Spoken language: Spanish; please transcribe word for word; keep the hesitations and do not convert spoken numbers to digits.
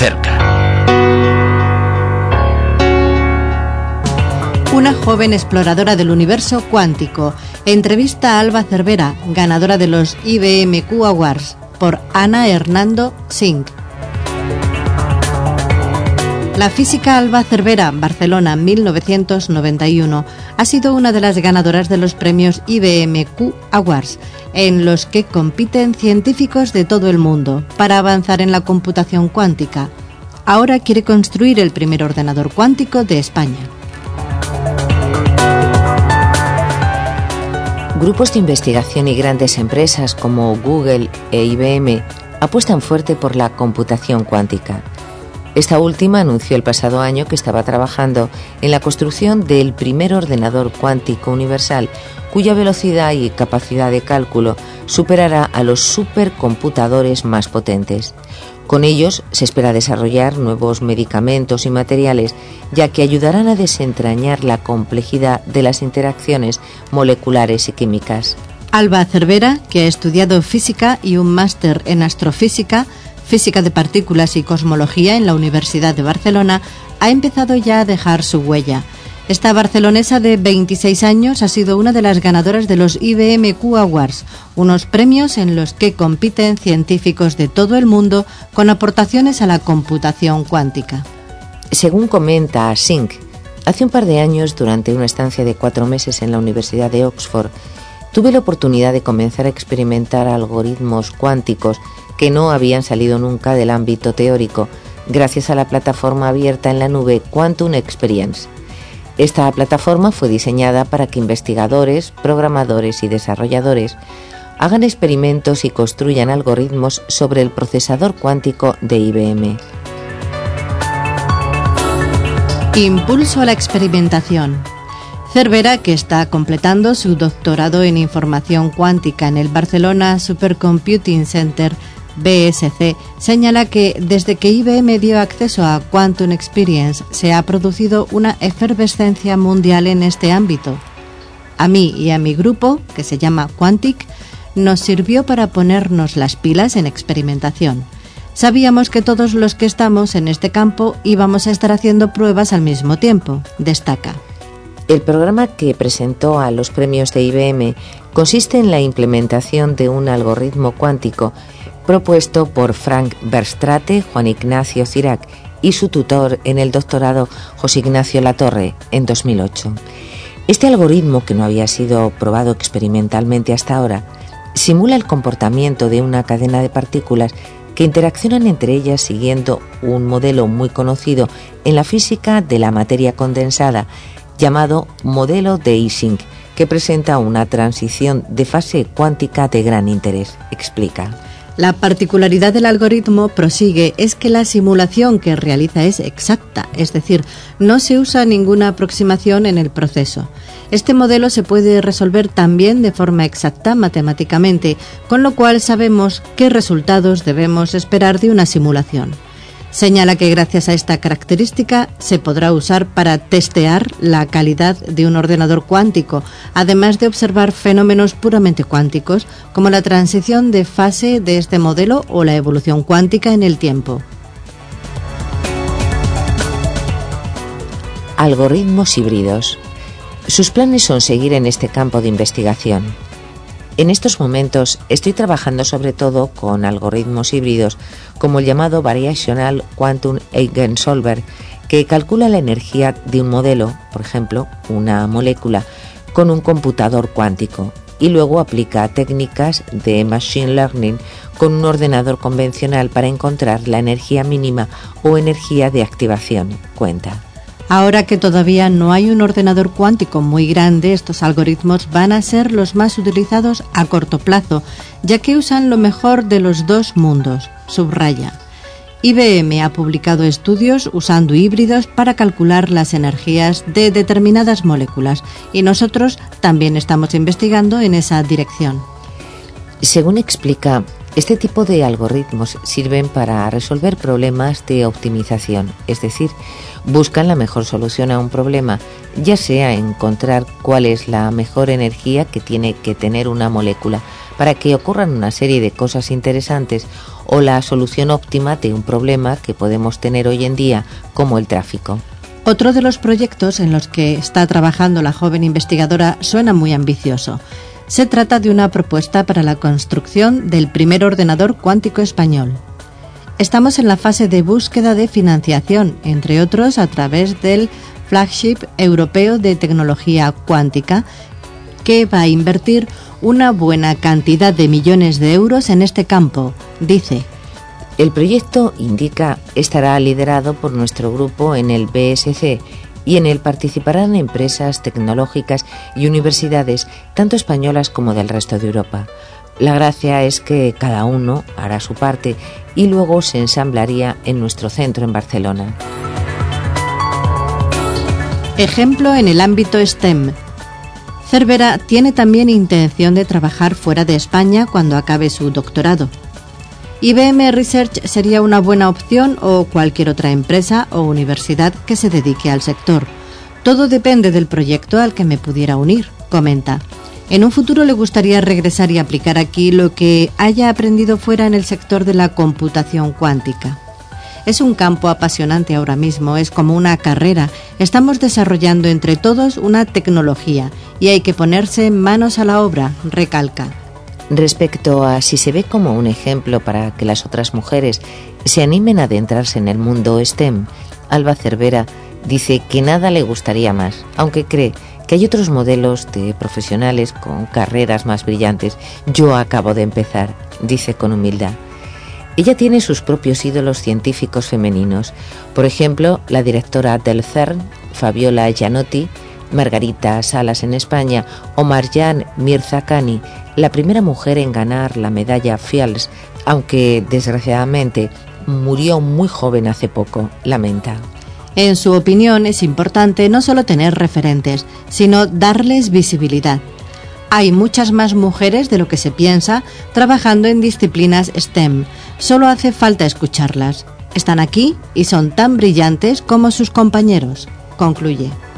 cerca. Una joven exploradora del universo cuántico entrevista a Alba Cervera, ganadora de los I B M Q Awards, por Ana Hernando Singh. La física Alba Cervera, Barcelona, mil novecientos noventa y uno, ha sido una de las ganadoras de los premios I B M Q Awards, en los que compiten científicos de todo el mundo para avanzar en la computación cuántica. Ahora quiere construir el primer ordenador cuántico de España. Grupos de investigación y grandes empresas como Google e I B M apuestan fuerte por la computación cuántica. Esta última anunció el pasado año que estaba trabajando en la construcción del primer ordenador cuántico universal, cuya velocidad y capacidad de cálculo superará a los supercomputadores más potentes. Con ellos se espera desarrollar nuevos medicamentos y materiales, ya que ayudarán a desentrañar la complejidad de las interacciones moleculares y químicas. Alba Cervera, que ha estudiado física y un máster en astrofísica, física de partículas y cosmología en la Universidad de Barcelona, ha empezado ya a dejar su huella. Esta barcelonesa de veintiséis años ha sido una de las ganadoras de los I B M Q Awards, unos premios en los que compiten científicos de todo el mundo con aportaciones a la computación cuántica. Según comenta Singh, hace un par de años, durante una estancia de cuatro meses en la Universidad de Oxford, tuve la oportunidad de comenzar a experimentar algoritmos cuánticos que no habían salido nunca del ámbito teórico, gracias a la plataforma abierta en la nube Quantum Experience. Esta plataforma fue diseñada para que investigadores, programadores y desarrolladores hagan experimentos y construyan algoritmos sobre el procesador cuántico de I B M. Impulso a la experimentación. Cervera, que está completando su doctorado en información cuántica en el Barcelona Supercomputing Center, B S C, señala que desde que I B M dio acceso a Quantum Experience se ha producido una efervescencia mundial en este ámbito. A mí y a mi grupo, que se llama Quantic, nos sirvió para ponernos las pilas en experimentación. Sabíamos que todos los que estamos en este campo íbamos a estar haciendo pruebas al mismo tiempo, destaca. El programa que presentó a los premios de I B M consiste en la implementación de un algoritmo cuántico propuesto por Frank Verstraete, Juan Ignacio Cirac y su tutor en el doctorado, José Ignacio Latorre, en dos mil ocho. Este algoritmo, que no había sido probado experimentalmente hasta ahora, simula el comportamiento de una cadena de partículas que interaccionan entre ellas siguiendo un modelo muy conocido en la física de la materia condensada, llamado modelo de Ising, que presenta una transición de fase cuántica de gran interés, explica. La particularidad del algoritmo, prosigue, es que la simulación que realiza es exacta, es decir, no se usa ninguna aproximación en el proceso. Este modelo se puede resolver también de forma exacta matemáticamente, con lo cual sabemos qué resultados debemos esperar de una simulación. Señala que gracias a esta característica se podrá usar para testear la calidad de un ordenador cuántico, además de observar fenómenos puramente cuánticos, como la transición de fase de este modelo o la evolución cuántica en el tiempo. Algoritmos híbridos. Sus planes son seguir en este campo de investigación. En estos momentos estoy trabajando sobre todo con algoritmos híbridos, como el llamado Variational Quantum Eigensolver, que calcula la energía de un modelo, por ejemplo, una molécula, con un computador cuántico, y luego aplica técnicas de Machine Learning con un ordenador convencional para encontrar la energía mínima o energía de activación, cuenta. Ahora que todavía no hay un ordenador cuántico muy grande, estos algoritmos van a ser los más utilizados a corto plazo, ya que usan lo mejor de los dos mundos, subraya. I B M ha publicado estudios usando híbridos para calcular las energías de determinadas moléculas y nosotros también estamos investigando en esa dirección. Según explica, Este tipo de algoritmos sirven para resolver problemas de optimización, es decir, buscan la mejor solución a un problema, ya sea encontrar cuál es la mejor energía que tiene que tener una molécula para que ocurran una serie de cosas interesantes, o la solución óptima de un problema que podemos tener hoy en día, como el tráfico. Otro de los proyectos en los que está trabajando la joven investigadora suena muy ambicioso. Se trata de una propuesta para la construcción del primer ordenador cuántico español. Estamos en la fase de búsqueda de financiación, entre otros a través del Flagship Europeo de Tecnología Cuántica, que va a invertir una buena cantidad de millones de euros en este campo, dice. El proyecto, indica, estará liderado por nuestro grupo en el B S C, y en él participarán empresas tecnológicas y universidades, tanto españolas como del resto de Europa. La gracia es que cada uno hará su parte y luego se ensamblaría en nuestro centro en Barcelona. Ejemplo en el ámbito STEM. Cervera tiene también intención de trabajar fuera de España cuando acabe su doctorado. I B M Research sería una buena opción, o cualquier otra empresa o universidad que se dedique al sector. Todo depende del proyecto al que me pudiera unir, comenta. En un futuro le gustaría regresar y aplicar aquí lo que haya aprendido fuera en el sector de la computación cuántica. Es un campo apasionante ahora mismo, es como una carrera. Estamos desarrollando entre todos una tecnología y hay que ponerse manos a la obra, recalca. Respecto a si se ve como un ejemplo para que las otras mujeres se animen a adentrarse en el mundo STEM, Alba Cervera dice que nada le gustaría más, aunque cree que hay otros modelos de profesionales con carreras más brillantes. Yo acabo de empezar, dice con humildad. Ella tiene sus propios ídolos científicos femeninos, por ejemplo, la directora del CERN, Fabiola Gianotti, Margarita Salas en España, o Marjan Mirzakhani, la primera mujer en ganar la medalla Fields, aunque desgraciadamente murió muy joven hace poco, lamenta. En su opinión, es importante no solo tener referentes, sino darles visibilidad. Hay muchas más mujeres de lo que se piensa trabajando en disciplinas STEM, solo hace falta escucharlas. Están aquí y son tan brillantes como sus compañeros, concluye.